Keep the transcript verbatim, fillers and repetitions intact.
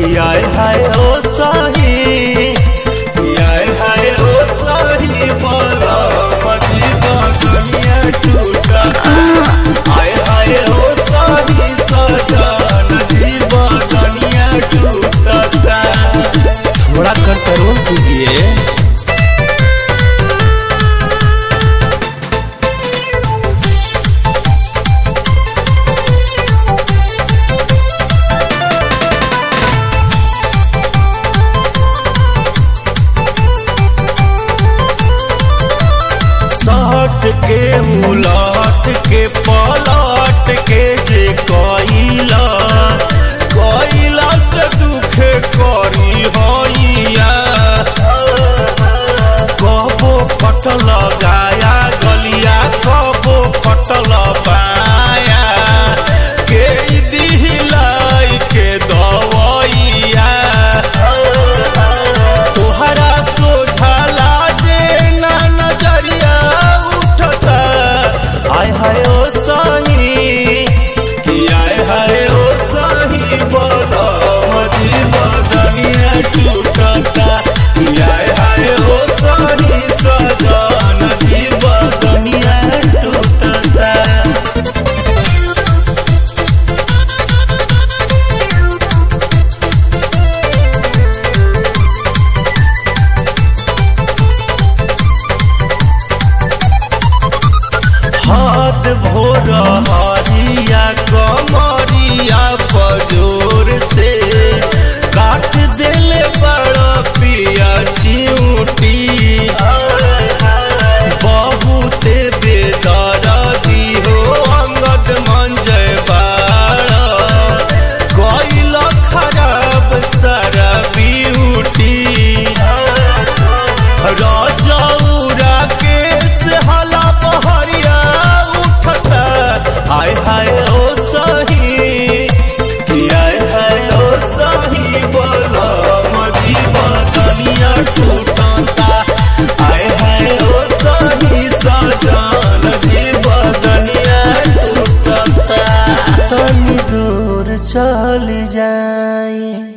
आय हाय ओ सही आय हाय ओ सही बोला मजी बदनिया टूटा आय हाय ओ सही सजन जी बदनिया टूटा थोड़ा कंट्रोल कीजिए। के उलट के पलट के जे कइला कइला से दुखे करी होइया कबो कटल गाया गलिया कबो कटल बाया के दिलाई के दवैया तोहरा सोझला जे ना नजरिया आय हाय ओ सही कि आय हाय ओ सही बोला मजी बदनिया टूटा आय हाय ओ सही सजन जी बदनिया टूटा। हाथ भोर हरिया कमरिया पजोर से काट देले बड़ा पिया चिऊटी बहुते बेदर्दी हो अंगद मंजय बाड़ा गइल खराब सारा ब्यूटी रजौरा केस हला बहरिया आय हाय ओ सही आय हाय ओ सही बोला मजी बदनिया टूटा आय हाय ओ सही सजन जी बदनिया टूटा तनी दूर चल जाए।